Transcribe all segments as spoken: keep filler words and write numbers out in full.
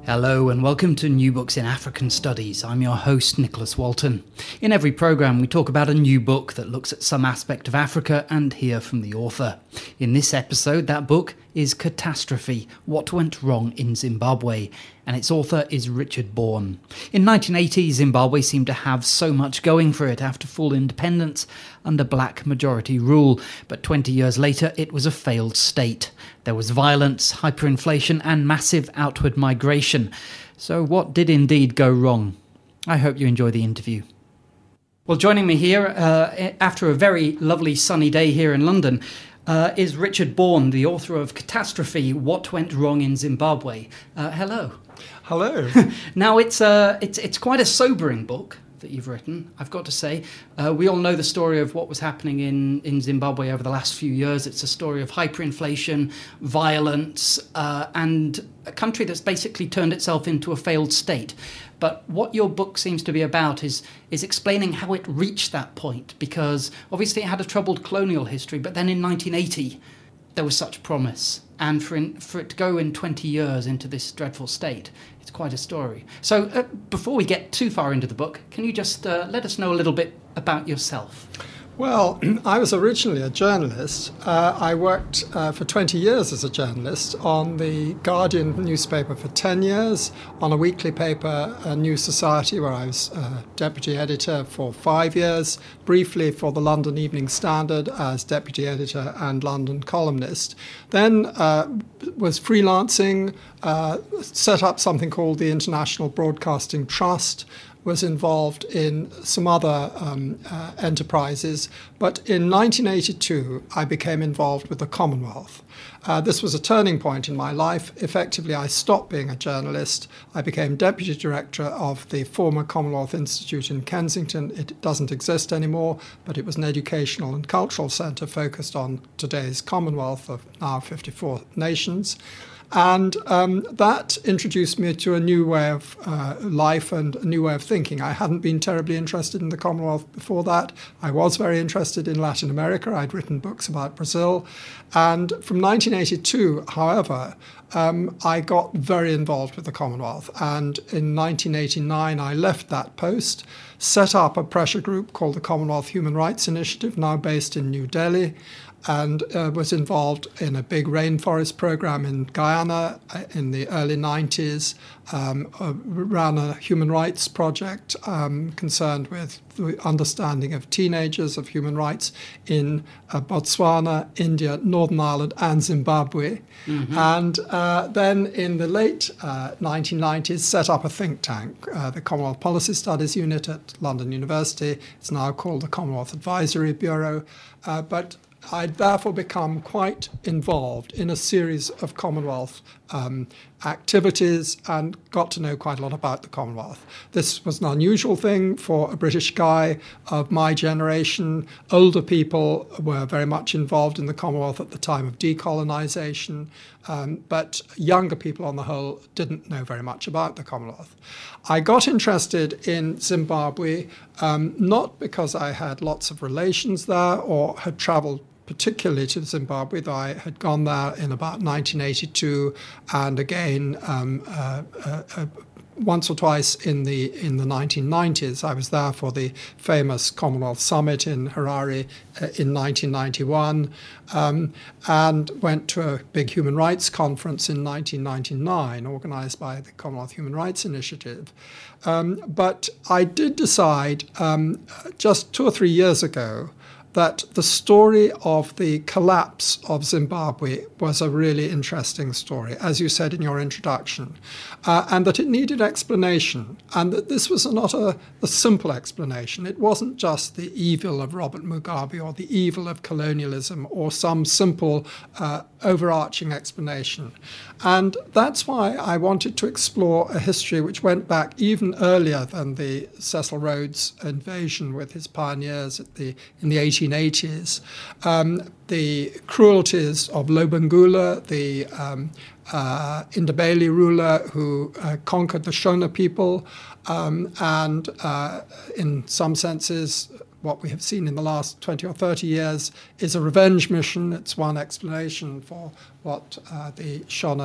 Hello and welcome to New Books in African Studies. I'm your host, Nicholas Walton. In every programme we talk about a new book that looks at some aspect of Africa and hear from the author. In this episode, that book is Catastrophe: What Went Wrong in Zimbabwe, and its author is Richard Bourne. In nineteen eighty, Zimbabwe seemed to have so much going for it after full independence under black majority rule, but twenty years later it was a failed state. There was violence, hyperinflation and massive outward migration. So what did indeed go wrong? I hope you enjoy the interview. Well, joining me here uh, after a very lovely sunny day here in London uh, is Richard Bourne, the author of Catastrophe: What Went Wrong in Zimbabwe. Uh, hello. Hello. Now, it's, uh, it's, it's quite a sobering book that you've written, I've got to say. Uh, we all know the story of what was happening in, in Zimbabwe over the last few years. It's a story of hyperinflation, violence, uh, and a country that's basically turned itself into a failed state. But what your book seems to be about is is explaining how it reached that point, because obviously it had a troubled colonial history, but then in nineteen eighty there was such promise. And for, in, for it to go in twenty years into this dreadful state, it's quite a story. So uh, before we get too far into the book, can you just uh, let us know a little bit about yourself? Well, I was originally a journalist. Uh, I worked uh, for twenty years as a journalist on the Guardian newspaper for ten years, on a weekly paper, A New Society, where I was uh, deputy editor for five years, briefly for the London Evening Standard as deputy editor and London columnist. Then uh, was freelancing, uh, set up something called the International Broadcasting Trust, was involved in some other um, uh, enterprises. But in nineteen eighty-two, I became involved with the Commonwealth. Uh, this was a turning point in my life. Effectively, I stopped being a journalist. I became deputy director of the former Commonwealth Institute in Kensington. It doesn't exist anymore, but it was an educational and cultural centre focused on today's Commonwealth of now fifty-four nations. And um, that introduced me to a new way of uh, life and a new way of thinking. I hadn't been terribly interested in the Commonwealth before that. I was very interested in Latin America. I'd written books about Brazil. And from nineteen eighty-two, however, um, I got very involved with the Commonwealth. And in nineteen eighty-nine, I left that post, set up a pressure group called the Commonwealth Human Rights Initiative, now based in New Delhi, and uh, was involved in a big rainforest program in Guyana in the early nineties, um, uh, ran a human rights project um, concerned with the understanding of teenagers of human rights in uh, Botswana, India, Northern Ireland and Zimbabwe. Mm-hmm. And uh, then in the late uh, nineteen nineties set up a think tank, uh, the Commonwealth Policy Studies Unit at London University. It's now called the Commonwealth Advisory Bureau. Uh, but I'd therefore become quite involved in a series of Commonwealth um, activities and got to know quite a lot about the Commonwealth. This was an unusual thing for a British guy of my generation. Older people were very much involved in the Commonwealth at the time of decolonisation, um, but younger people on the whole didn't know very much about the Commonwealth. I got interested in Zimbabwe um, not because I had lots of relations there or had travelled particularly to Zimbabwe, though I had gone there in about nineteen eighty-two and again um, uh, uh, uh, once or twice in the in the nineteen nineties. I was there for the famous Commonwealth Summit in Harare uh, in nineteen ninety-one um, and went to a big human rights conference in nineteen ninety-nine organised by the Commonwealth Human Rights Initiative. Um, but I did decide um, just two or three years ago that the story of the collapse of Zimbabwe was a really interesting story, as you said in your introduction, uh, and that it needed explanation, and that this was not a, a simple explanation. It wasn't just the evil of Robert Mugabe or the evil of colonialism or some simple uh, overarching explanation. And that's why I wanted to explore a history which went back even earlier than the Cecil Rhodes invasion with his pioneers at the in the eighteen eighties. Um, the cruelties of Lobengula, the um, uh, Ndebele ruler who uh, conquered the Shona people, um, and uh, in some senses what we have seen in the last twenty or thirty years is a revenge mission. It's one explanation for what uh, the Shona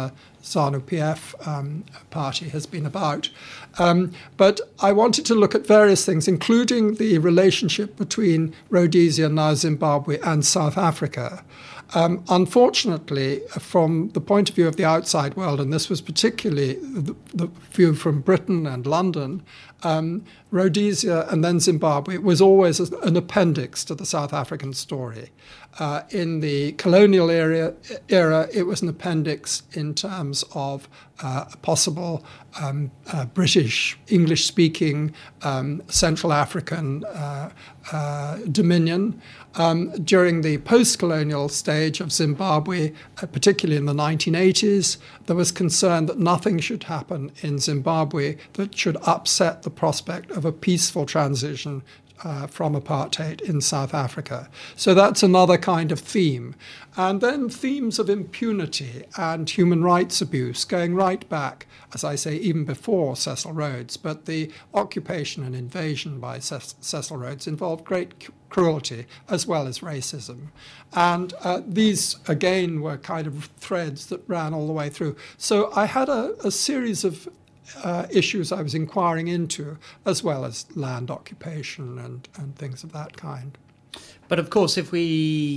ZANU-P F um, party has been about. Um, but I wanted to look at various things, including the relationship between Rhodesia, now Zimbabwe, and South Africa. Um, unfortunately, from the point of view of the outside world, and this was particularly the, the view from Britain and London, um, Rhodesia and then Zimbabwe was always an appendix to the South African story. Uh, in the colonial era, era, it was an appendix in terms of uh, a possible um, uh, British, English-speaking um, Central African uh, uh, dominion. Um, during the post-colonial stage of Zimbabwe, uh, particularly in the nineteen eighties, there was concern that nothing should happen in Zimbabwe that should upset the prospect of a peaceful transition Uh, from apartheid in South Africa. So that's another kind of theme. And then themes of impunity and human rights abuse going right back, as I say, even before Cecil Rhodes. But the occupation and invasion by Ce- Cecil Rhodes involved great c- cruelty as well as racism. And uh, these, again, were kind of threads that ran all the way through. So I had a, a series of Uh, issues I was inquiring into, as well as land occupation and, and things of that kind. But of course, if we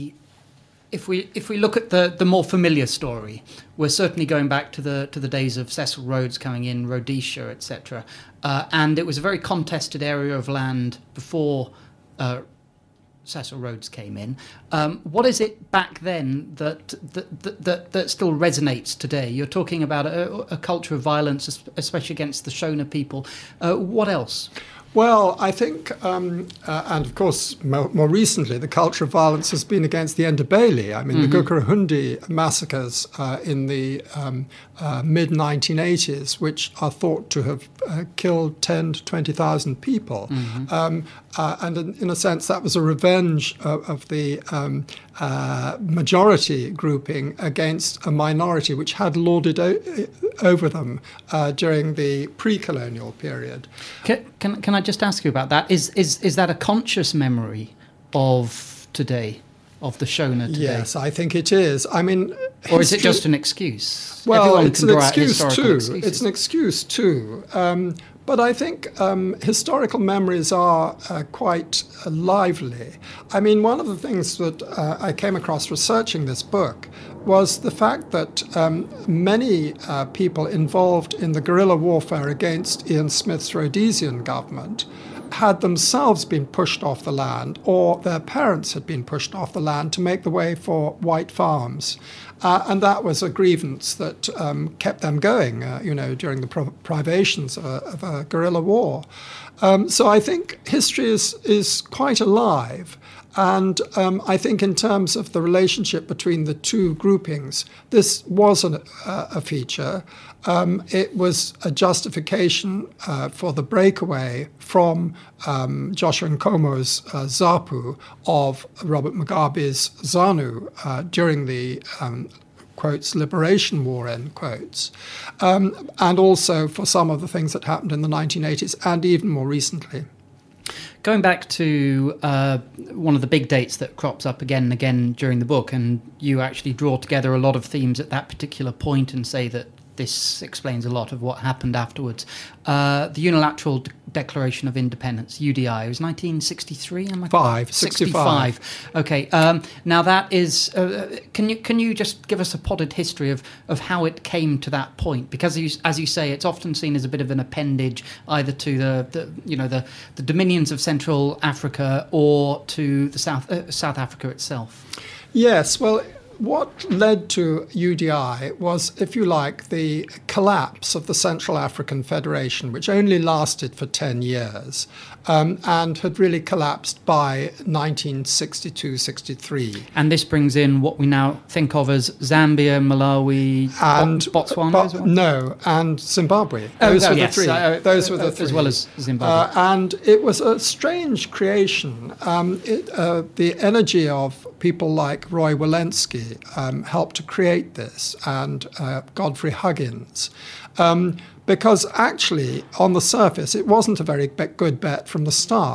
if we if we look at the, the more familiar story, we're certainly going back to the to the days of Cecil Rhodes coming in, Rhodesia, et cetera. Uh, and it was a very contested area of land before uh, Cecil Rhodes came in. Um, what is it back then that that, that that that still resonates today? You're talking about a, a culture of violence, especially against the Shona people. Uh, what else? Well, I think, um, uh, and of course, more, more recently, the culture of violence has been against the Ndebele. I mean, mm-hmm. the Gukurahundi massacres uh, in the um, uh, mid nineteen eighties, which are thought to have uh, killed ten to twenty thousand people. Mm-hmm. Um, uh, and in, in a sense, that was a revenge of, of the um, uh, majority grouping against a minority which had lorded o- over them uh, during the pre-colonial period. Can, can, can I just ask you about that? Is is is that a conscious memory of today, of the Shona today? Yes, I think it is. I mean, or is it just an excuse? Well, Everyone it's can an draw excuse out too. excuses. It's an excuse too. Um, but I think um, historical memories are uh, quite uh, lively. I mean, one of the things that uh, I came across researching this book was the fact that um, many uh, people involved in the guerrilla warfare against Ian Smith's Rhodesian government had themselves been pushed off the land, or their parents had been pushed off the land to make the way for white farms. Uh, and that was a grievance that um, kept them going, uh, you know, during the pro- privations of a, of a guerrilla war. Um, so I think history is, is quite alive. And um, I think in terms of the relationship between the two groupings, this was an, uh, a feature. Um, it was a justification uh, for the breakaway from um, Joshua Nkomo's uh, ZAPU of Robert Mugabe's ZANU uh, during the um, quotes, liberation war, end quotes, um, and also for some of the things that happened in the nineteen eighties and even more recently. Going back to uh, one of the big dates that crops up again and again during the book, and you actually draw together a lot of themes at that particular point and say that this explains a lot of what happened afterwards. Uh, the Unilateral De- Declaration of Independence, U D I, it was nineteen sixty-three, am I Five, sixty-five. Okay, um, now that is, uh, can you can you just give us a potted history of, of how it came to that point? Because you, as you say, it's often seen as a bit of an appendage either to the, the you know the, the dominions of Central Africa or to the South uh, South Africa itself. Yes, well, what led to U D I was, if you like, the collapse of the Central African Federation, which only lasted for ten years um, and had really collapsed by nineteen sixty-two sixty-three. And this brings in what we now think of as Zambia, Malawi, and Botswana Bo- as well? No, and Zimbabwe. Oh, Those oh, were the yes. three. Uh, Those were the uh, three. As well as Zimbabwe. Uh, and it was a strange creation. Um, it, uh, the energy of people like Roy Walensky um, helped to create this, and uh, Godfrey Huggins. Um, because actually, on the surface, it wasn't a very be- good bet from the start.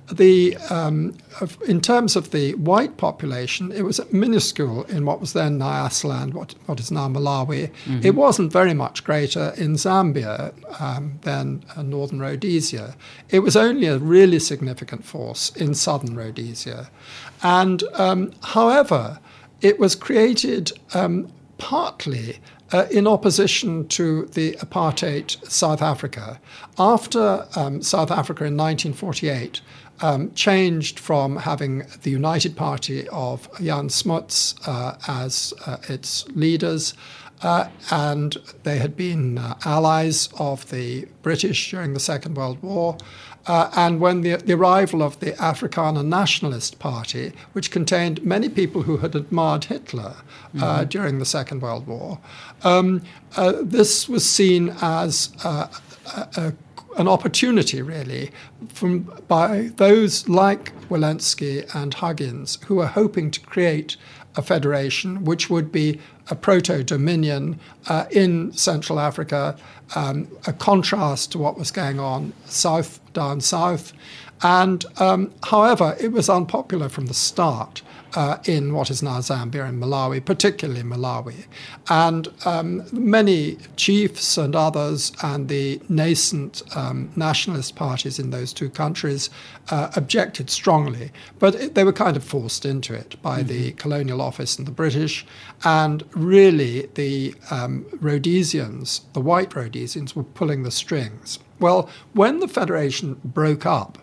the um, of, in terms of the white population, it was minuscule in what was then Nyasaland, what, what is now Malawi. Mm-hmm. It wasn't very much greater in Zambia um, than uh, northern Rhodesia. It was only a really significant force in southern Rhodesia. And um, however, it was created um, partly Uh, in opposition to the apartheid South Africa. After um, South Africa in nineteen forty-eight um, changed from having the United Party of Jan Smuts uh, as uh, its leaders, uh, and they had been uh, allies of the British during the Second World War. Uh, and when the, the arrival of the Afrikaner Nationalist Party, which contained many people who had admired Hitler uh, mm-hmm. during the Second World War, um, uh, this was seen as uh, a, a, an opportunity, really, from by those like Walensky and Huggins, who were hoping to create a federation which would be a proto-dominion uh, in Central Africa, um, a contrast to what was going on south, down south. And um, however, it was unpopular from the start uh, in what is now Zambia and Malawi, particularly Malawi. And um, many chiefs and others and the nascent um, nationalist parties in those two countries uh, objected strongly. But it, they were kind of forced into it by mm-hmm. the Colonial Office and the British. And really, the um, Rhodesians, the white Rhodesians, were pulling the strings. Well, when the Federation broke up,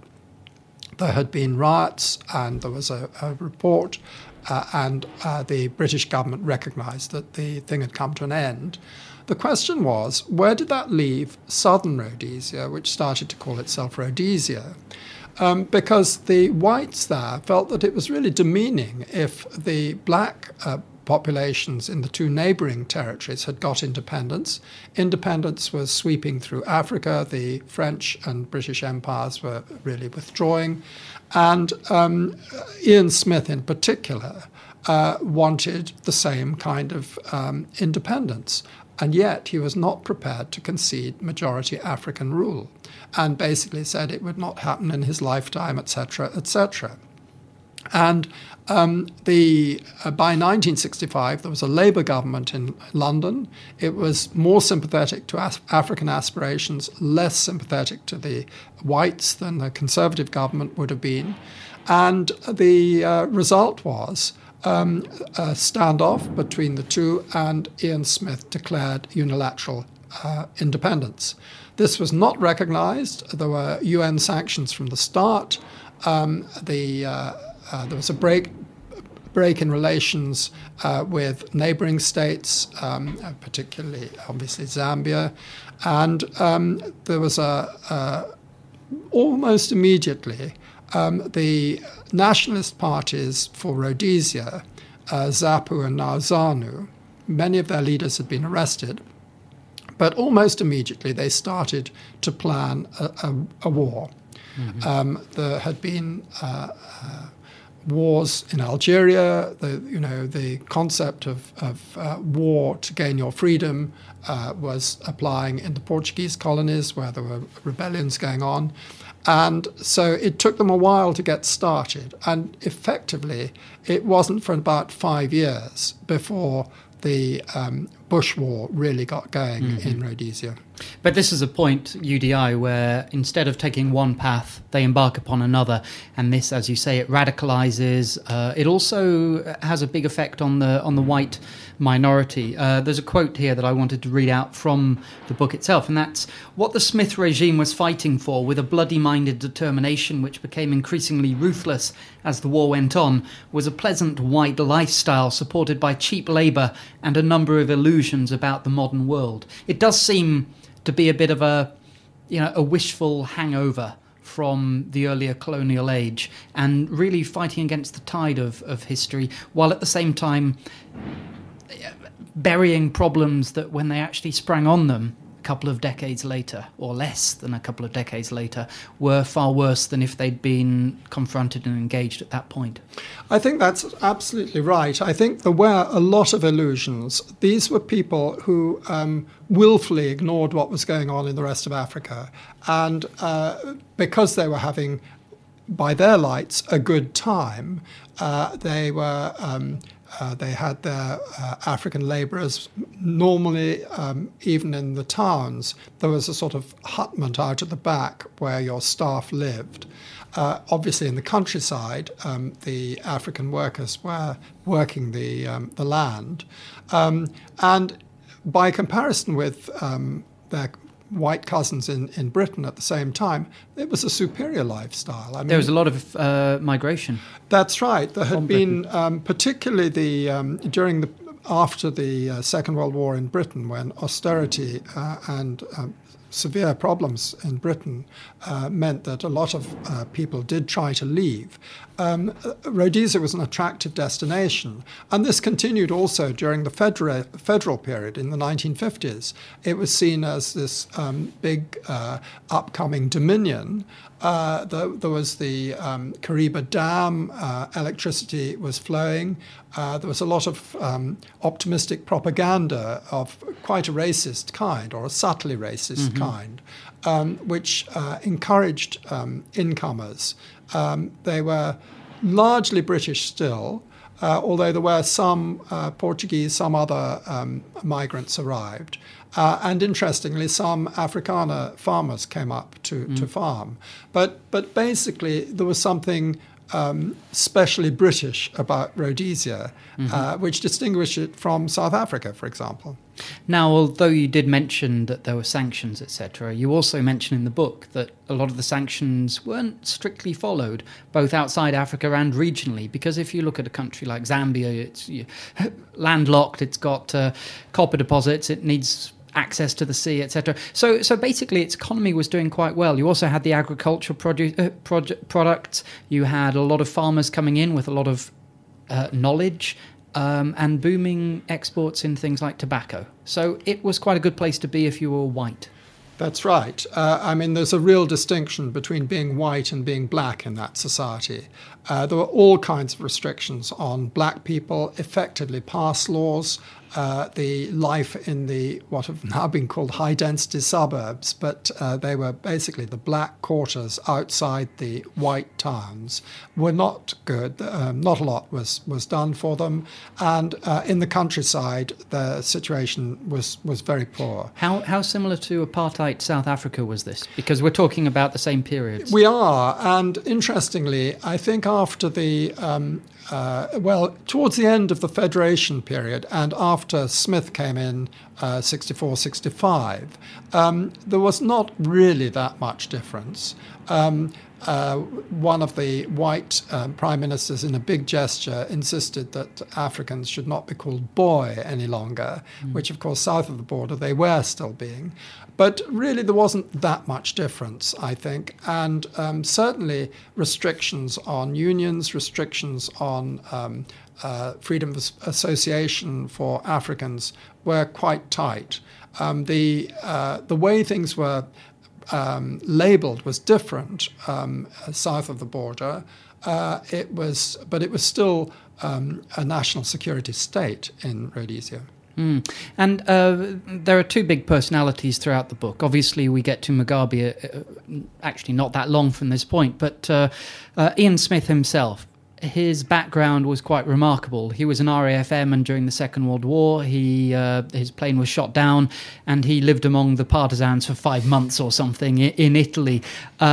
there had been riots, and there was a, a report, uh, and uh, the British government recognised that the thing had come to an end. The question was, where did that leave southern Rhodesia, which started to call itself Rhodesia? Um, because the whites there felt that it was really demeaning if the black uh, populations in the two neighbouring territories had got independence. Independence was sweeping through Africa. The French and British empires were really withdrawing. And um, Ian Smith in particular uh, wanted the same kind of um, independence. And yet he was not prepared to concede majority African rule, and basically said it would not happen in his lifetime, et cetera, et cetera. And um, the uh, by nineteen sixty-five, there was a Labour government in London. It was more sympathetic to Af- African aspirations, less sympathetic to the whites than the Conservative government would have been. And the uh, result was um, a standoff between the two, and Ian Smith declared unilateral uh, independence. This was not recognised. There were U N sanctions from the start. Um, the uh, Uh, there was a break break in relations uh, with neighbouring states, um, particularly, obviously, Zambia. And um, there was a, a almost immediately, um, the nationalist parties for Rhodesia, uh, ZAPU and now ZANU, many of their leaders had been arrested. But almost immediately, they started to plan a, a, a war. Mm-hmm. Um, there had been Uh, uh, wars in Algeria, the you know the concept of, of uh, war to gain your freedom uh, was applying in the Portuguese colonies where there were rebellions going on. And so it took them a while to get started. And effectively, it wasn't for about five years before the um, Bush War really got going mm-hmm. in Rhodesia. But this is a point, U D I, where instead of taking one path, they embark upon another. And this, as you say, it radicalizes. Uh, it also has a big effect on the on the white minority. Uh, there's a quote here that I wanted to read out from the book itself, and that's, "What the Smith regime was fighting for with a bloody-minded determination which became increasingly ruthless as the war went on was a pleasant white lifestyle supported by cheap labour and a number of illusions about the modern world." It does seem to be a bit of a, you know, a wishful hangover from the earlier colonial age, and really fighting against the tide of, of history, while at the same time burying problems that when they actually sprang on them a couple of decades later, or less than a couple of decades later, were far worse than if they'd been confronted and engaged at that point. I think that's absolutely right. I think there were a lot of illusions. These were people who um, willfully ignored what was going on in the rest of Africa. And uh, because they were having by their lights, a good time. Uh, they were um, uh, they had their uh, African labourers. Normally, um, even in the towns, there was a sort of hutment out at the back where your staff lived. Uh, obviously, in the countryside, um, the African workers were working the um, the land, um, and by comparison with um, their white cousins in, in Britain at the same time, it was a superior lifestyle. I mean, there was a lot of uh, migration. That's right. There had been, um, particularly the um, during the after the uh, Second World War in Britain, when austerity uh, and um, severe problems in Britain uh, meant that a lot of uh, people did try to leave. Um, Rhodesia was an attractive destination, and this continued also during the federal, federal period in the nineteen fifties. It was seen as this um, big uh, upcoming dominion. Uh, the, there was the um, Kariba Dam, uh, electricity was flowing. Uh, there was a lot of um, optimistic propaganda of quite a racist kind, or a subtly racist mm-hmm. kind, um, which uh, encouraged um, incomers. Um, they were largely British still, uh, although there were some uh, Portuguese, some other um, migrants arrived. Uh, and interestingly, some Afrikaner farmers came up to, mm. to farm. But but basically, there was something um, specially British about Rhodesia, mm-hmm. uh, which distinguished it from South Africa, for example. Now, although you did mention that there were sanctions, et cetera, you also mention in the book that a lot of the sanctions weren't strictly followed, both outside Africa and regionally. Because if you look at a country like Zambia, it's you, landlocked, it's got uh, copper deposits, it needs access to the sea, et cetera. So, so basically, its economy was doing quite well. You also had the agricultural produ- uh, produ- products. You had a lot of farmers coming in with a lot of uh, knowledge. Um, and booming exports in things like tobacco. So it was quite a good place to be if you were white. That's right. Uh, I mean, there's a real distinction between being white and being black in that society. Uh, there were all kinds of restrictions on black people, effectively pass laws, uh, the life in the what have now been called high-density suburbs, but uh, they were basically the black quarters outside the white towns, were not good. Um, not a lot was, was done for them. And uh, in the countryside, the situation was, was very poor. How, how similar to apartheid South Africa was this? Because we're talking about the same periods. We are. And interestingly, I think after the, um, uh, well, towards the end of the Federation period and after Smith came in, uh, sixty-four, sixty-five, um, there was not really that much difference. Um, uh, one of the white um, prime ministers, in a big gesture, insisted that Africans should not be called boy any longer, mm. which, of course, south of the border, they were still being. But really, there wasn't that much difference, I think. And um, certainly restrictions on unions, restrictions on um, uh, freedom of association for Africans were quite tight. Um, the, uh, the way things were um, labelled was different um, south of the border. Uh, it was, but it was still um, a national security state in Rhodesia. Mm. And uh, there are two big personalities throughout the book. Obviously, we get to Mugabe, uh, actually not that long from this point, but uh, uh, Ian Smith himself. His background was quite remarkable. He was an R A F M, and during the Second World War, he uh, his plane was shot down, and he lived among the partisans for five months or something in Italy.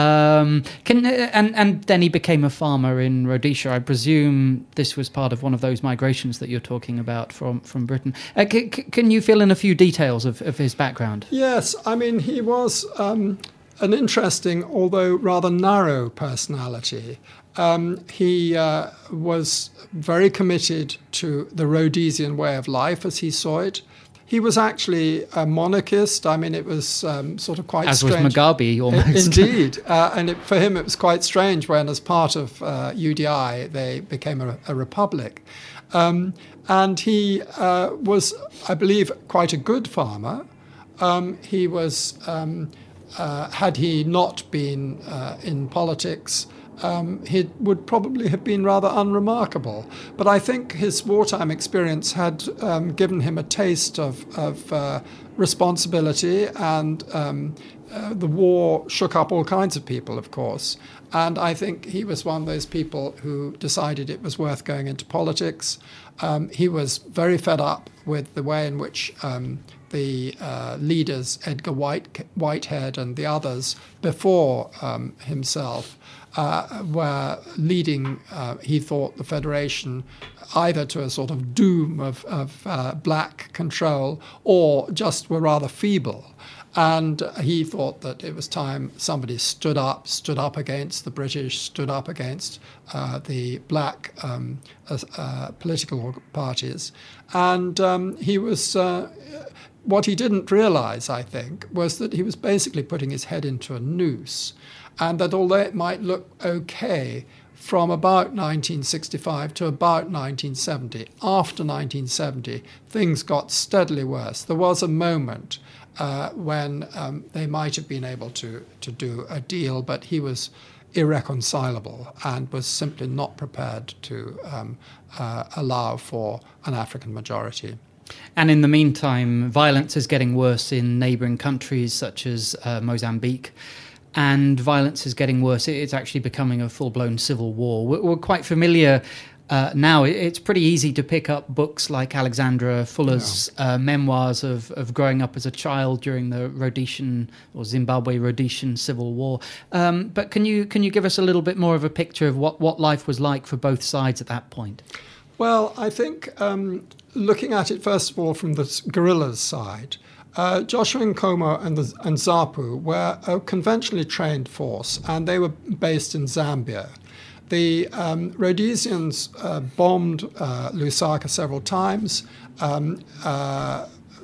Um, can and and then he became a farmer in Rhodesia. I presume this was part of one of those migrations that you're talking about from from Britain. Uh, c- can you fill in a few details of, of his background? Yes, I mean he was um, an interesting, although rather narrow personality. Um, he uh, was very committed to the Rhodesian way of life as he saw it. He was actually a monarchist. I mean, it was um, sort of quite as strange. As was Mugabe, almost. Indeed. uh, and it, for him, it was quite strange when, as part of uh, U D I, they became a, a republic. Um, and he uh, was, I believe, quite a good farmer. Um, he was, um, uh, had he not been uh, in politics, um, he would probably have been rather unremarkable. But I think his wartime experience had um, given him a taste of, of uh, responsibility, and um, uh, the war shook up all kinds of people, of course. And I think he was one of those people who decided it was worth going into politics. Um, he was very fed up with the way in which um, the uh, leaders, Edgar White, Whitehead and the others before um, himself, uh, were leading, uh, he thought, the Federation either to a sort of doom of, of uh, black control, or just were rather feeble. And he thought that it was time somebody stood up, stood up against the British, stood up against uh, the black um, uh, uh, political parties. And um, he was, uh, what he didn't realize, I think, was that he was basically putting his head into a noose. And that although it might look okay from about nineteen sixty-five to about nineteen seventy, after nineteen seventy, things got steadily worse. There was a moment Uh, when um, they might have been able to, to do a deal, but he was irreconcilable and was simply not prepared to um, uh, allow for an African majority. And in the meantime, violence is getting worse in neighbouring countries such as uh, Mozambique, and violence is getting worse. It's actually becoming a full-blown civil war. We're, we're quite familiar Uh, now. It's pretty easy to pick up books like Alexandra Fuller's yeah. uh, memoirs of, of growing up as a child during the Rhodesian or Zimbabwe-Rhodesian Civil War. Um, but can you can you give us a little bit more of a picture of what, what life was like for both sides at that point? Well, I think um, looking at it first of all from the guerrillas' side, uh, Joshua Nkomo and, the, and ZAPU were a conventionally trained force, and they were based in Zambia. The um, Rhodesians uh, bombed uh, Lusaka several times. Um, uh,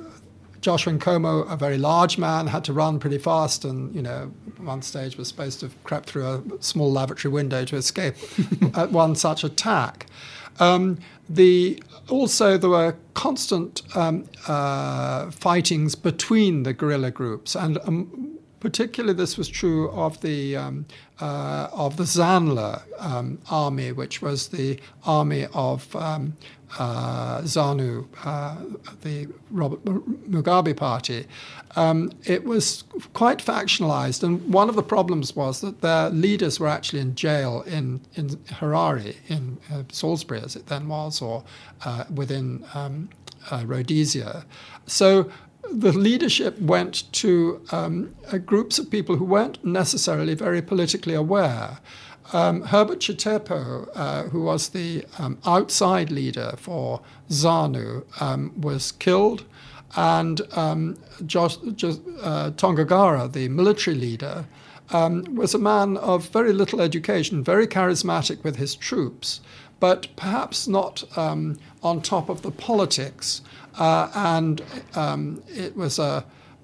Joshua Nkomo, a very large man, had to run pretty fast, and, you know, one stage was supposed to have crept through a small lavatory window to escape at one such attack. Um, the also, there were constant um, uh, fightings between the guerrilla groups, and um, particularly this was true of the um, uh, of the Zanla um, army, which was the army of um, uh, ZANU, uh, the Robert Mugabe party. Um, it was quite factionalized, and one of the problems was that their leaders were actually in jail in, in Harare, in uh, Salisbury as it then was, or uh, within um, uh, Rhodesia. So the leadership went to um, uh, groups of people who weren't necessarily very politically aware. Um, Herbert Chitepo, uh, who was the um, outside leader for ZANU, um, was killed, and um, Josh, Josh, uh, Tongagara, the military leader, um, was a man of very little education, very charismatic with his troops, but perhaps not um, on top of the politics. Uh, and um, it was a,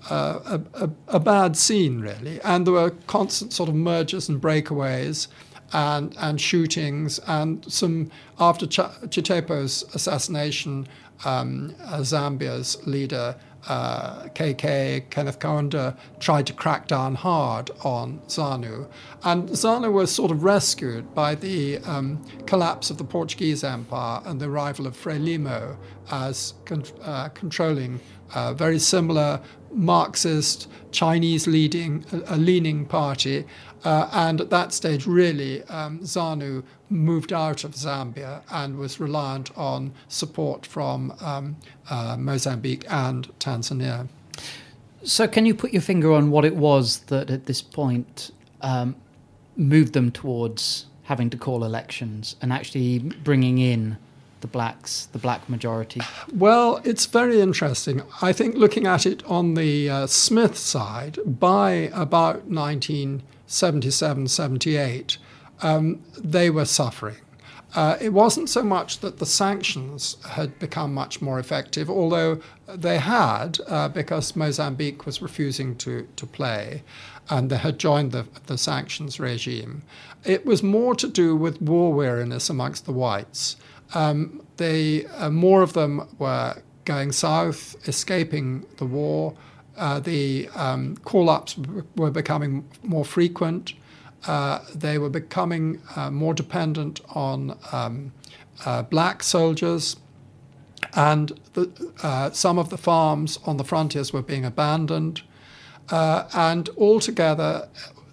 a, a, a bad scene, really. And there were constant sort of mergers and breakaways and, and shootings. And some, after Ch- Chitepo's assassination, um, uh, Zambia's leader, uh, K K, Kenneth Kaunda, tried to crack down hard on ZANU. And ZANU was sort of rescued by the um, collapse of the Portuguese Empire and the arrival of Frelimo as con- uh, controlling a very similar Marxist, Chinese-leading, uh, leaning party. Uh, and at that stage, really, um, ZANU moved out of Zambia and was reliant on support from um, uh, Mozambique and Tanzania. So can you put your finger on what it was that at this point um, moved them towards having to call elections and actually bringing in the blacks, the black majority? Well, it's very interesting. I think looking at it on the uh, Smith side, by about nineteen seventy-seven, seventy-eight, um, they were suffering. Uh, it wasn't so much that the sanctions had become much more effective, although they had, uh, because Mozambique was refusing to, to play, and they had joined the, the sanctions regime. It was more to do with war weariness amongst the whites. Um, they, uh, more of them were going south, escaping the war. Uh, the um, call-ups were becoming more frequent. uh, they were becoming uh, more dependent on um, uh, black soldiers, and the, uh, some of the farms on the frontiers were being abandoned. Uh, and altogether,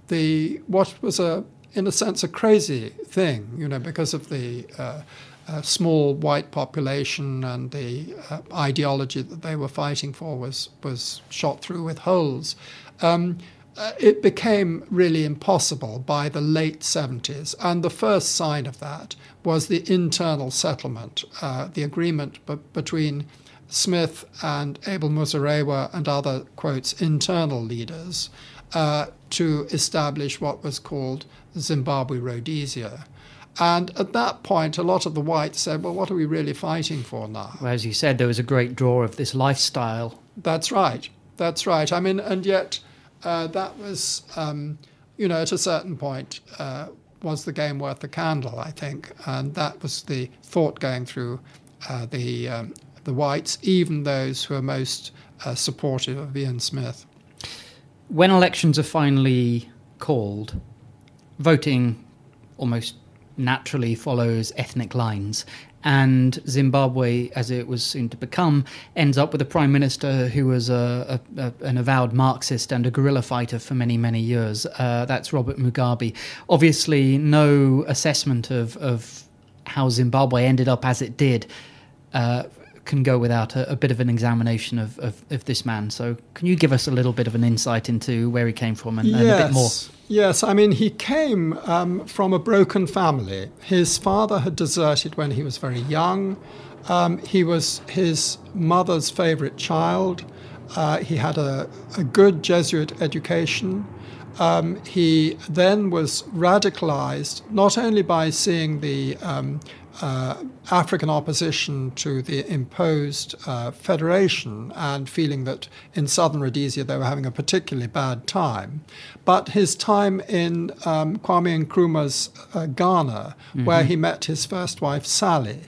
the what was a, in a sense, a crazy thing, you know, because of the uh, uh, small white population and the uh, ideology that they were fighting for was was shot through with holes. Um, uh, it became really impossible by the late seventies, and the first sign of that was the internal settlement, uh, the agreement b- between Smith and Abel Muzorewa and other, quotes, internal leaders uh, to establish what was called Zimbabwe Rhodesia. And at that point, a lot of the whites said, well, what are we really fighting for now? Well, as you said, there was a great draw of this lifestyle. That's right. That's right. I mean, and yet uh, that was, um, you know, at a certain point, uh, was the game worth the candle, I think. And that was the thought going through uh, the um, the whites, even those who are most uh, supportive of Ian Smith. When elections are finally called, voting almost naturally follows ethnic lines, and Zimbabwe, as it was soon to become, ends up with a prime minister who was a, a, a, an avowed Marxist and a guerrilla fighter for many, many years. Uh, that's Robert Mugabe. Obviously, no assessment of, of how Zimbabwe ended up as it did uh, can go without a, a bit of an examination of, of, of this man. So can you give us a little bit of an insight into where he came from and, yes. and a bit more? Yes, I mean, he came um, from a broken family. His father had deserted when he was very young. Um, he was his mother's favorite child. Uh, he had a, a good Jesuit education. Um, he then was radicalized not only by seeing the um, uh, African opposition to the imposed uh, federation and feeling that in southern Rhodesia they were having a particularly bad time, but his time in um, Kwame Nkrumah's uh, Ghana, mm-hmm. where he met his first wife, Sally.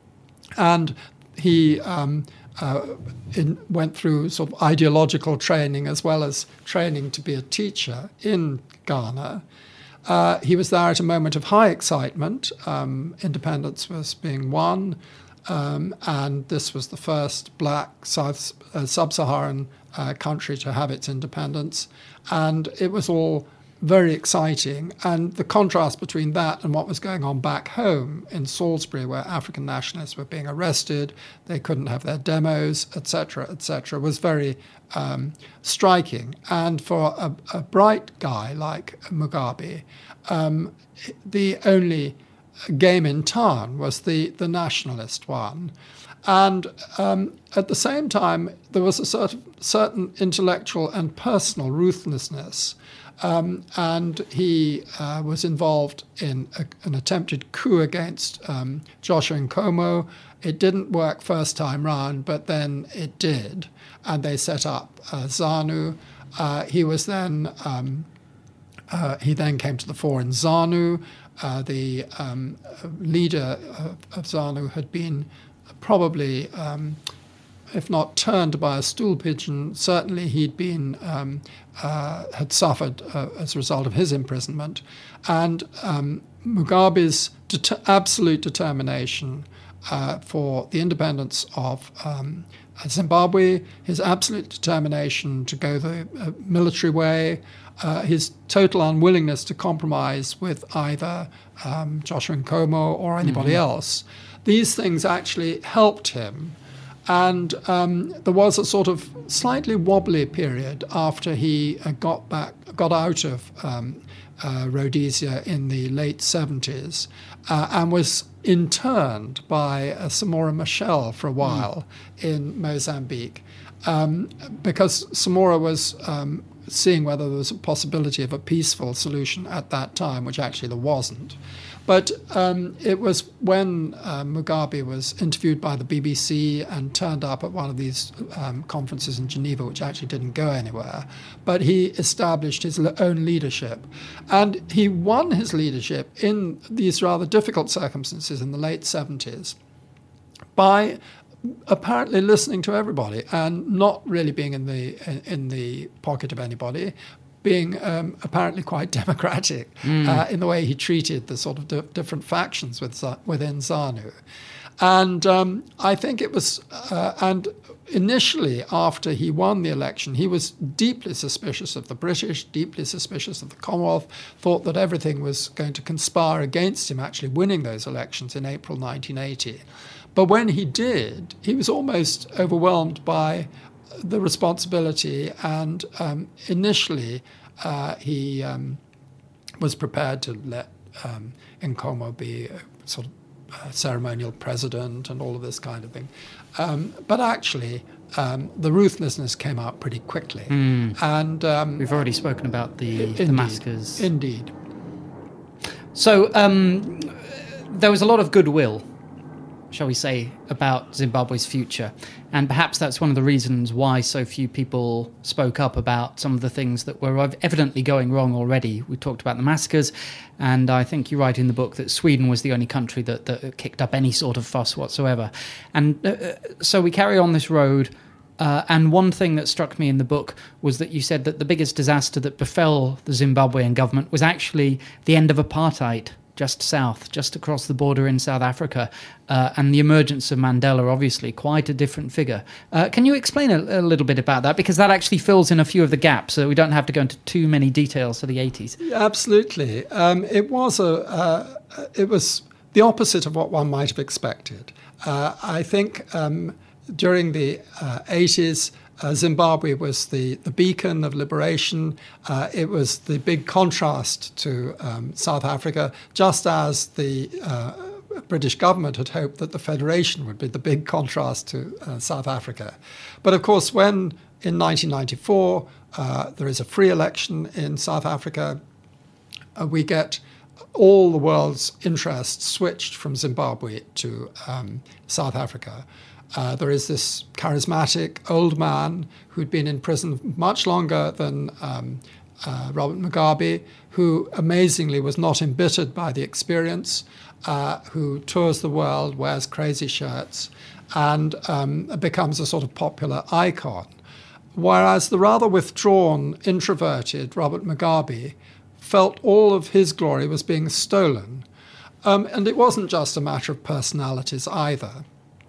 And he um, uh, in, went through sort of ideological training as well as training to be a teacher in Ghana. Uh, he was there at a moment of high excitement. Um, independence was being won, um, and this was the first black South, uh, sub-Saharan uh, country to have its independence. And it was all very exciting. And the contrast between that and what was going on back home in Salisbury, where African nationalists were being arrested, they couldn't have their demos, et cetera, et cetera, was very um, striking. And for a, a bright guy like Mugabe, um, the only game in town was the, the nationalist one. And um, at the same time, there was a sort of certain intellectual and personal ruthlessness. Um, and he uh, was involved in a, an attempted coup against um, Joshua Nkomo. It didn't work first time round, but then it did, and they set up uh, ZANU. Uh, he was then um, uh, he then came to the fore in ZANU. Uh, the um, leader of, of ZANU had been probably, um, if not turned by a stool pigeon, certainly he'd been um, uh, had suffered uh, as a result of his imprisonment, and um, Mugabe's det- absolute determination uh, for the independence of um, Zimbabwe, his absolute determination to go the uh, military way, uh, his total unwillingness to compromise with either um, Joshua Nkomo or anybody mm-hmm. else. These things actually helped him. And um, there was a sort of slightly wobbly period after he uh, got back, got out of um, uh, Rhodesia in the late seventies, uh, and was interned by uh, Samora Machel for a while mm. in Mozambique, um, because Samora was um, seeing whether there was a possibility of a peaceful solution at that time, which actually there wasn't. But um, it was when uh, Mugabe was interviewed by the B B C and turned up at one of these um, conferences in Geneva, which actually didn't go anywhere. But he established his own leadership. And he won his leadership in these rather difficult circumstances in the late seventies by apparently listening to everybody and not really being in the in, in the pocket of anybody, being um, apparently quite democratic mm. uh, in the way he treated the sort of di- different factions with, within ZANU. And um, I think it was, uh, and initially after he won the election, he was deeply suspicious of the British, deeply suspicious of the Commonwealth, thought that everything was going to conspire against him actually winning those elections in April nineteen eighty. But when he did, he was almost overwhelmed by the responsibility, and um, initially uh, he um, was prepared to let um, Nkomo be a sort of uh, ceremonial president and all of this kind of thing. Um, but actually, um, the ruthlessness came out pretty quickly. Mm. And um, we've already spoken about the, indeed, the massacres. Indeed. So um, there was a lot of goodwill, shall we say, about Zimbabwe's future. And perhaps that's one of the reasons why so few people spoke up about some of the things that were evidently going wrong already. We talked about the massacres, and I think you write in the book that Sweden was the only country that, that kicked up any sort of fuss whatsoever. And uh, so we carry on this road, uh, and one thing that struck me in the book was that you said that the biggest disaster that befell the Zimbabwean government was actually the end of apartheid, just south, just across the border in South Africa, uh, and the emergence of Mandela, obviously, quite a different figure. Uh, can you explain a, a little bit about that? Because that actually fills in a few of the gaps, so we don't have to go into too many details for the eighties. Absolutely. Um, it was a, uh, it was the opposite of what one might have expected. Uh, I think um, during the uh, eighties, Uh, Zimbabwe was the, the beacon of liberation. Uh, it was the big contrast to um, South Africa, just as the uh, British government had hoped that the Federation would be the big contrast to uh, South Africa. But of course, when in nineteen ninety-four uh, there is a free election in South Africa, uh, we get all the world's interest switched from Zimbabwe to um, South Africa. Uh, there is this charismatic old man who'd been in prison much longer than um, uh, Robert Mugabe, who amazingly was not embittered by the experience, uh, who tours the world, wears crazy shirts, and um, becomes a sort of popular icon. Whereas the rather withdrawn, introverted Robert Mugabe felt all of his glory was being stolen. Um, and it wasn't just a matter of personalities either.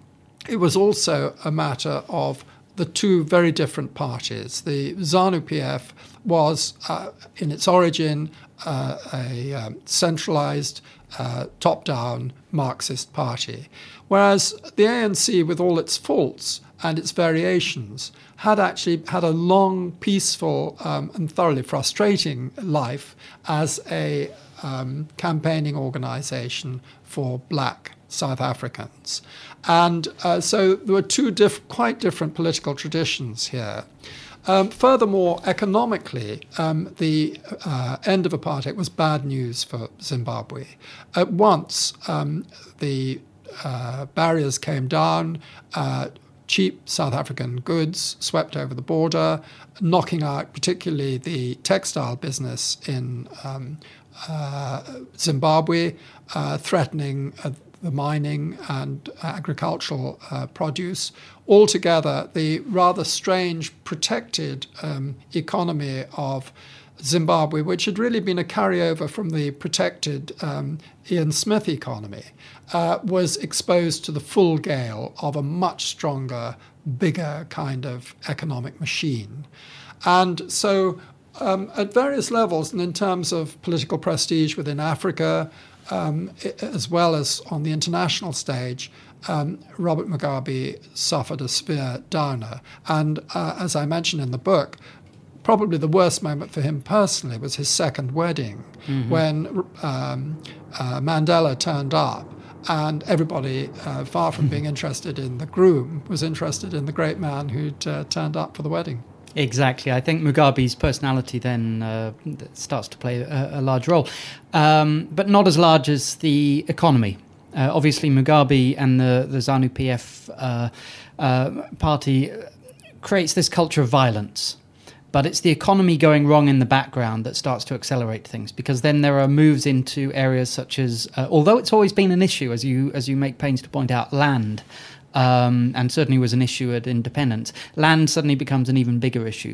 It was also a matter of the two very different parties. The ZANU-P F was, uh, in its origin, uh, a um, centralized, uh, top-down Marxist party, whereas the A N C, with all its faults and its variations, had actually had a long, peaceful, um, and thoroughly frustrating life as a um, campaigning organization for black South Africans. And uh, so there were two diff- quite different political traditions here. Um, furthermore, economically, um, the uh, end of apartheid was bad news for Zimbabwe. At once, um, the uh, barriers came down, uh, cheap South African goods swept over the border, knocking out particularly the textile business in um, uh, Zimbabwe, uh, threatening uh, the mining and agricultural uh, produce. Altogether, the rather strange protected um, economy of Zimbabwe, which had really been a carryover from the protected um, Ian Smith economy, uh, was exposed to the full gale of a much stronger, bigger kind of economic machine. And so um, at various levels, and in terms of political prestige within Africa, Um, as well as on the international stage, um, Robert Mugabe suffered a severe downer. And uh, as I mentioned in the book, probably the worst moment for him personally was his second wedding, mm-hmm. when um, uh, Mandela turned up, and everybody, uh, far from being interested in the groom, was interested in the great man who'd uh, turned up for the wedding. Exactly. I think Mugabe's personality then uh, starts to play a, a large role, um, but not as large as the economy. Uh, obviously, Mugabe and the, the ZANU-P F uh, uh, party creates this culture of violence, but it's the economy going wrong in the background that starts to accelerate things, because then there are moves into areas such as, uh, although it's always been an issue, as you as you make pains to point out, land. Um, and certainly was an issue at independence. Land suddenly becomes an even bigger issue.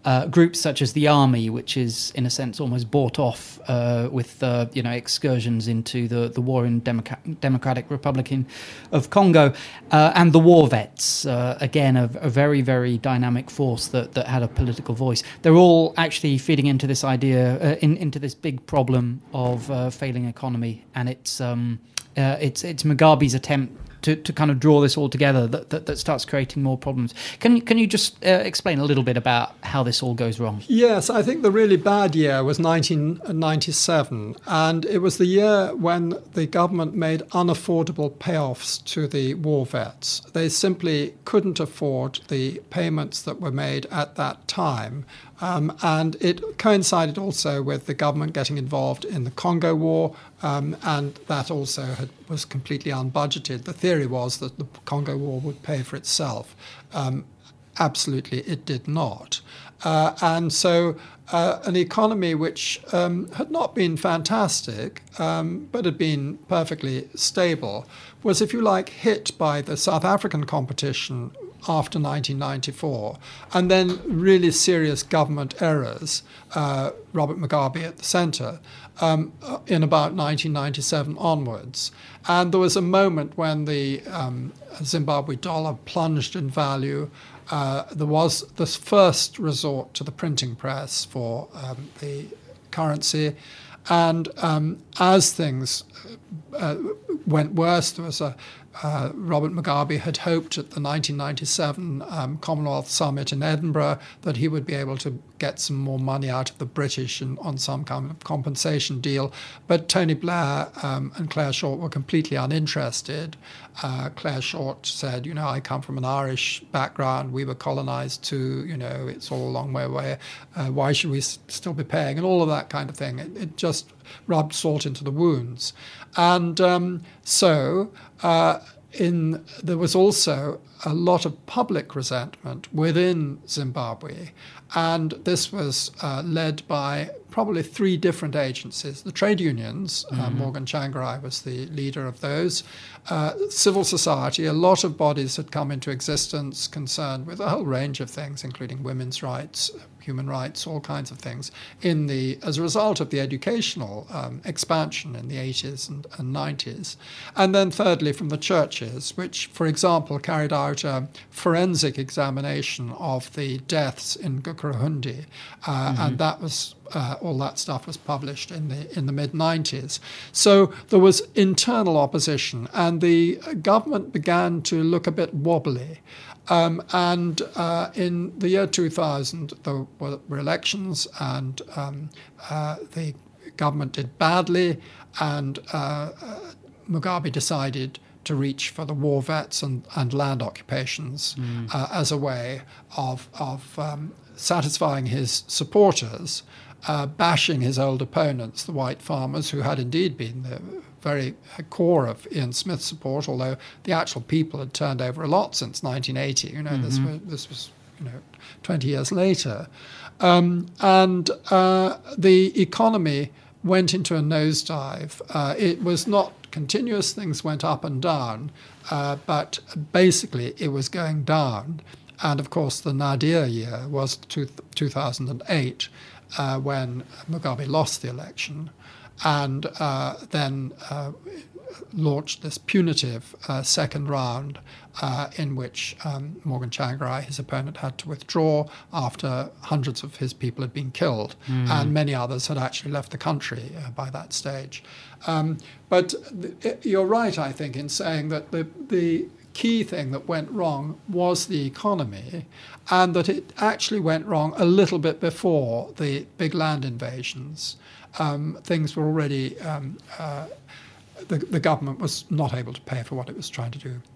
uh, groups such as the army, which is in a sense almost bought off uh, with uh, you know excursions into the, the war in Democ- Democratic Republic in, of Congo, uh, and the war vets, uh, again a, a very very dynamic force that, that had a political voice. They're all actually feeding into this idea, uh, in, into this big problem of uh, failing economy, and it's um, uh, it's it's Mugabe's attempt to, to kind of draw this all together that, that, that starts creating more problems. Can, can you just uh, explain a little bit about how this all goes wrong? Yes, I think the really bad year was nineteen ninety-seven, and it was the year when the government made unaffordable payoffs to the war vets. They simply couldn't afford the payments that were made at that time. Um, and it coincided also with the government getting involved in the Congo War, um, and that also had, was completely unbudgeted. The theory was that the Congo War would pay for itself. Um, absolutely, it did not. Uh, and so uh, an economy which um, had not been fantastic, um, but had been perfectly stable, was, if you like, hit by the South African competition after nineteen ninety-four, and then really serious government errors, uh, Robert Mugabe at the centre, um, in about nineteen ninety-seven onwards. And there was a moment when the um, Zimbabwe dollar plunged in value. Uh, there was this first resort to the printing press for um, the currency. And um, as things uh, went worse, there was a Uh, Robert Mugabe had hoped at the nineteen ninety-seven um, Commonwealth Summit in Edinburgh that he would be able to get some more money out of the British and on some kind of compensation deal. But Tony Blair um, and Clare Short were completely uninterested. Uh, Clare Short said, you know, I come from an Irish background. We were colonized too. You know, it's all a long way away. Uh, why should we s- still be paying? And all of that kind of thing. It, it just rubbed salt into the wounds. And um, so uh, in there was also a lot of public resentment within Zimbabwe. And this was uh, led by probably three different agencies. The trade unions, mm-hmm. uh, Morgan Tsvangirai was the leader of those. Uh, civil society, a lot of bodies had come into existence concerned with a whole range of things, including women's rights, human rights, all kinds of things, in the as a result of the educational um, expansion in the eighties and, and nineties. And then thirdly, from the churches, which, for example, carried out a forensic examination of the deaths in Gukurahundi, uh, mm-hmm. and that was uh, all that stuff was published in the in the mid nineties. So there was internal opposition, and the government began to look a bit wobbly. Um, and uh, in the year two thousand, there were elections, and um, uh, the government did badly, and uh, uh, Mugabe decided to reach for the war vets and, and land occupations mm. uh, as a way of, of um, satisfying his supporters, uh, bashing his old opponents, the white farmers, who had indeed been the very core of Ian Smith's support, although the actual people had turned over a lot since nineteen eighty. You know, mm-hmm. this was this was you know twenty years later, um, and uh, the economy went into a nosedive. Uh, it was not continuous; things went up and down, uh, but basically it was going down. And of course, the nadir year was two thousand eight, uh, when Mugabe lost the election. And uh, then uh, launched this punitive uh, second round uh, in which um, Morgan Tsvangirai, his opponent, had to withdraw after hundreds of his people had been killed, mm. and many others had actually left the country uh, by that stage. Um, but th- you're right, I think, in saying that the the key thing that went wrong was the economy, and that it actually went wrong a little bit before the big land invasions. Um, things were already, um, uh, the, the government was not able to pay for what it was trying to do.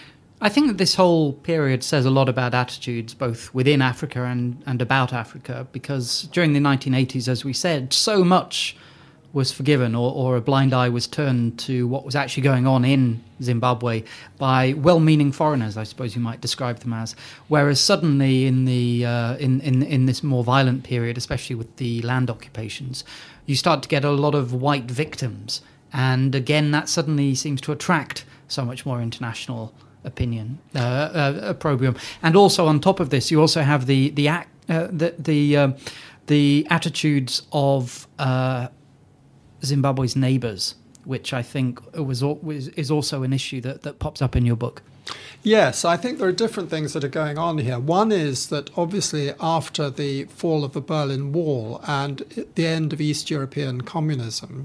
I think that this whole period says a lot about attitudes, both within Africa and, and about Africa, because during the nineteen eighties, as we said, so much was forgiven, or, or a blind eye was turned to what was actually going on in Zimbabwe by well-meaning foreigners, I suppose you might describe them as. Whereas suddenly in the uh, in, in in this more violent period, especially with the land occupations, you start to get a lot of white victims, and again that suddenly seems to attract so much more international opinion, uh, uh, opprobrium. And also on top of this, you also have the the act uh, the the, um, the attitudes of uh, Zimbabwe's neighbours, which I think was, was is also an issue that, that pops up in your book. Yes, I think there are different things that are going on here. One is that obviously after the fall of the Berlin Wall and the end of East European communism,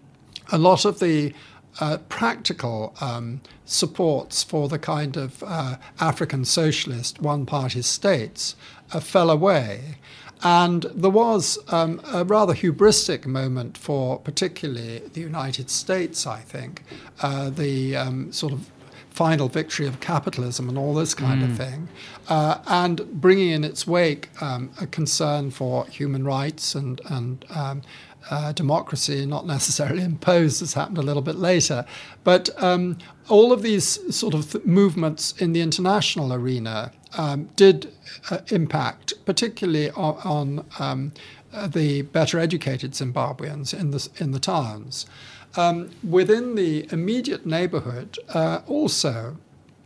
a lot of the uh, practical um, supports for the kind of uh, African socialist one-party states uh, fell away. And there was um, a rather hubristic moment for particularly the United States, I think, uh, the um, sort of final victory of capitalism and all this kind mm. of thing, uh, and bringing in its wake um, a concern for human rights and, and um, uh, democracy, not necessarily imposed, as happened a little bit later. But um, all of these sort of th- movements in the international arena um, did uh, impact, particularly on, on um, uh, the better educated Zimbabweans in the, in the towns. Um, within the immediate neighborhood, uh, also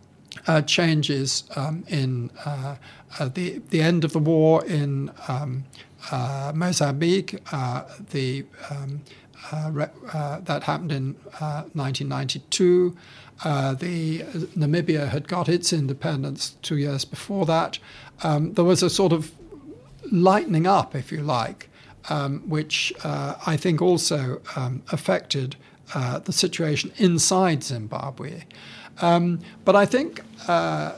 uh, changes um, in uh, uh, the the end of the war in um, uh, Mozambique, uh, the um, uh, re- uh, that happened in uh, nineteen ninety-two. Uh, the Namibia had got its independence two years before that. Um, there was a sort of lightening up, if you like. Um, which uh, I think also um, affected uh, the situation inside Zimbabwe. Um, but I think uh,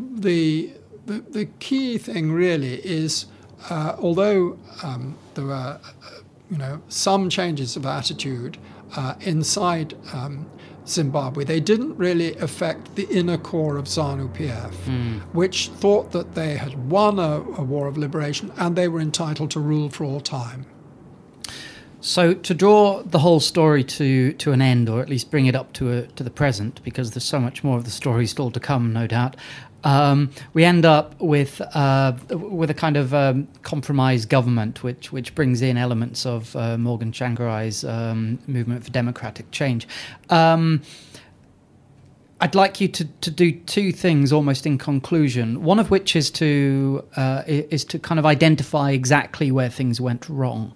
the, the the key thing really is, uh, although um, there were, uh, you know, some changes of attitude uh, inside um, Zimbabwe, they didn't really affect the inner core of ZANU-P F, mm. which thought that they had won a, a war of liberation and they were entitled to rule for all time. So to draw the whole story to, to an end, or at least bring it up to a, to the present, because there's so much more of the story still to come, no doubt, um, we end up with uh, with a kind of um, compromise government, which which brings in elements of uh, Morgan Tsvangirai's um, movement for democratic change. Um, I'd like you to, to do two things almost in conclusion. One of which is to uh, is to kind of identify exactly where things went wrong.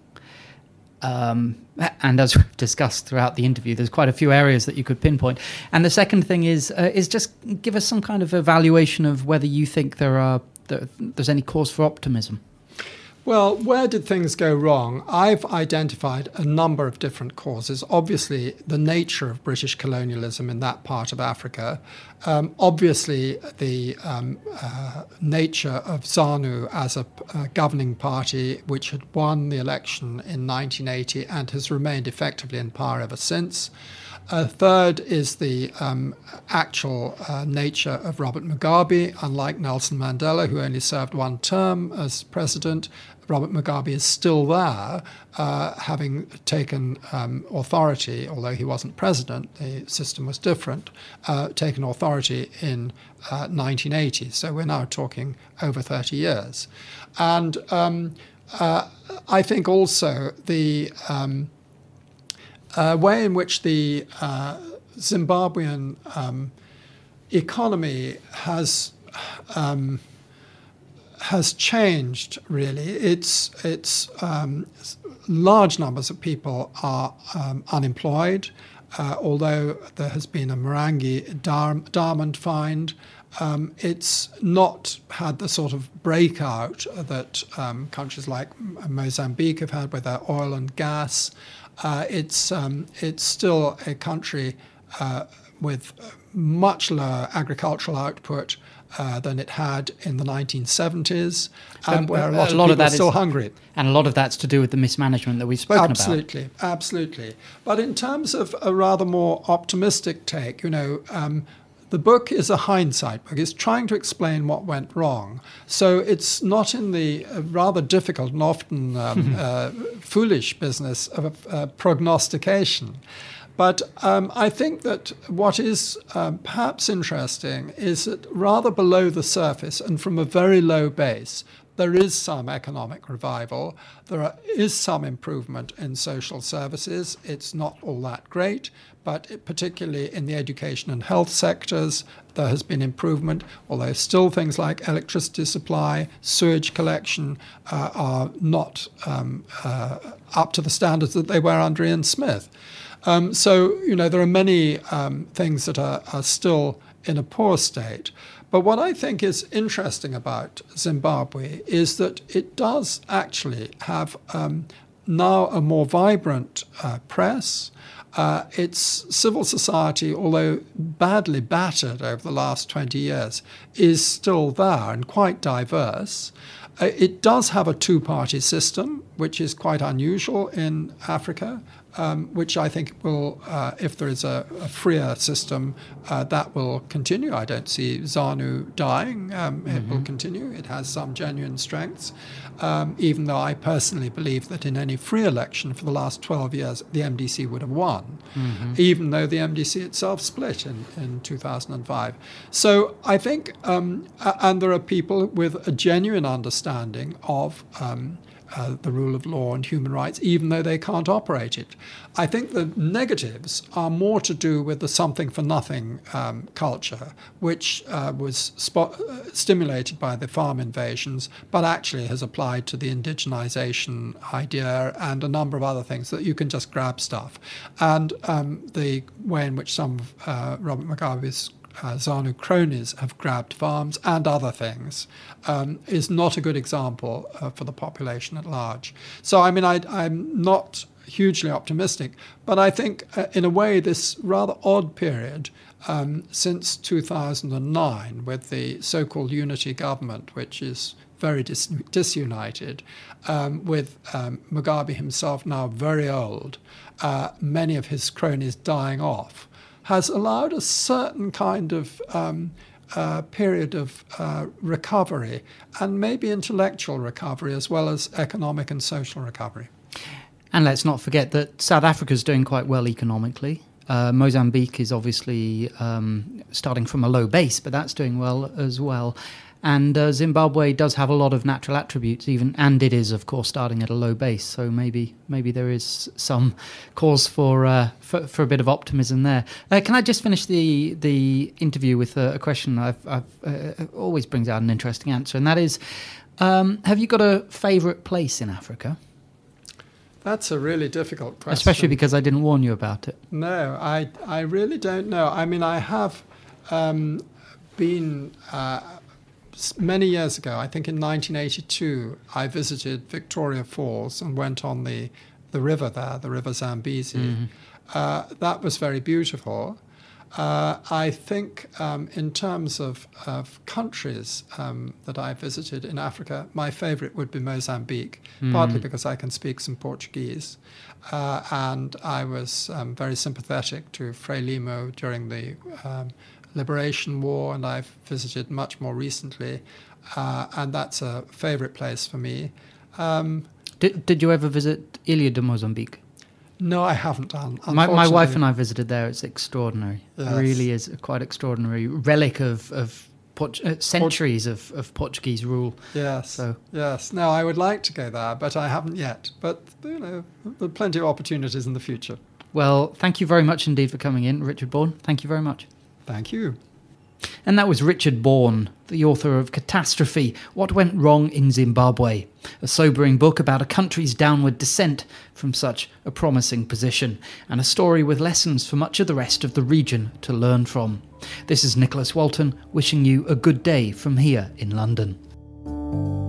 Um, and as we've discussed throughout the interview, there's quite a few areas that you could pinpoint. And the second thing is uh, is just give us some kind of evaluation of whether you think there are there, there's any cause for optimism. Well, where did things go wrong? I've identified a number of different causes. Obviously, the nature of British colonialism in that part of Africa. Um, obviously, the um, uh, nature of ZANU as a uh, governing party, which had won the election in nineteen eighty and has remained effectively in power ever since. A third is the um, actual uh, nature of Robert Mugabe. Unlike Nelson Mandela, who only served one term as president, Robert Mugabe is still there, uh, having taken um, authority, although he wasn't president, the system was different, uh, taken authority in uh, nineteen eighty. So we're now talking over thirty years. And um, uh, I think also the um, uh, way in which the uh, Zimbabwean um, economy has um, has changed, really. It's it's um, large numbers of people are um, unemployed, uh, although there has been a Marangi dar- diamond find. Um, it's not had the sort of breakout that um, countries like Mozambique have had with their oil and gas. Uh, it's um, it's still a country uh, with much lower agricultural output uh, than it had in the nineteen seventies, and where a lot, a lot of people of that are still is, hungry. And a lot of that's to do with the mismanagement that we've spoken absolutely, about. Absolutely, absolutely. But in terms of a rather more optimistic take, you know, um, the book is a hindsight book. It's trying to explain what went wrong. So it's not in the uh, rather difficult and often um, uh, foolish business of uh, prognostication. But um, I think that what is um, perhaps interesting is that rather below the surface and from a very low base, there is some economic revival. There are, is some improvement in social services. It's not all that great, but it, particularly in the education and health sectors, there has been improvement, although still things like electricity supply, sewage collection uh, are not um, uh, up to the standards that they were under Ian Smith. Um, so, you know, there are many um, things that are, are still in a poor state. But what I think is interesting about Zimbabwe is that it does actually have um, now a more vibrant uh, press. Uh, its civil society, although badly battered over the last twenty years, is still there and quite diverse. Uh, it does have a two-party system, which is quite unusual in Africa. Um, which I think will, uh, if there is a, a freer system, uh, that will continue. I don't see ZANU dying. Um, mm-hmm. It will continue. It has some genuine strengths, um, even though I personally believe that in any free election for the last twelve years, the M D C would have won, mm-hmm. even though the M D C itself split in, in two thousand five. So I think, um, and there are people with a genuine understanding of um, Uh, the rule of law and human rights, even though they can't operate it. I think the negatives are more to do with the something-for-nothing um, culture, which uh, was spo- uh, stimulated by the farm invasions, but actually has applied to the indigenization idea and a number of other things, that you can just grab stuff. And um, the way in which some of uh, Robert Mugabe's Uh, ZANU cronies have grabbed farms and other things um, is not a good example uh, for the population at large. So, I mean, I, I'm not hugely optimistic, but I think uh, in a way this rather odd period um, since two thousand nine with the so-called unity government, which is very dis- disunited, um, with um, Mugabe himself now very old, uh, many of his cronies dying off, has allowed a certain kind of um, uh, period of uh, recovery, and maybe intellectual recovery as well as economic and social recovery. And let's not forget that South Africa's doing quite well economically. Uh, Mozambique is obviously um, starting from a low base, but that's doing well as well. And uh, Zimbabwe does have a lot of natural attributes, even, and it is, of course, starting at a low base. So maybe maybe there is some cause for uh, for, for a bit of optimism there. Uh, can I just finish the the interview with a, a question I've, I've uh, always brings out an interesting answer, and that is, um, have you got a favourite place in Africa? That's a really difficult question. Especially because I didn't warn you about it. No, I I really don't know. I mean, I have um, been. Uh, Many years ago, I think in nineteen eighty-two, I visited Victoria Falls and went on the, the river there, the River Zambezi. Mm-hmm. Uh, that was very beautiful. Uh, I think um, in terms of, of countries um, that I visited in Africa, my favourite would be Mozambique, mm-hmm. partly because I can speak some Portuguese. Uh, and I was um, very sympathetic to Frelimo during the um, Liberation War, and I've visited much more recently, uh, and that's a favourite place for me. Um, did, did you ever visit Ilha de Mozambique? No, I haven't done. My, my wife and I visited there. It's extraordinary. Yes. It really is a quite extraordinary relic of, of Port- uh, centuries Port- of, of Portuguese rule. Yes, so. yes. No, I would like to go there, but I haven't yet. But, you know, there are plenty of opportunities in the future. Well, thank you very much indeed for coming in, Richard Bourne. Thank you very much. Thank you. And that was Richard Bourne, the author of Catastrophe, What Went Wrong in Zimbabwe, a sobering book about a country's downward descent from such a promising position, and a story with lessons for much of the rest of the region to learn from. This is Nicholas Walton, wishing you a good day from here in London.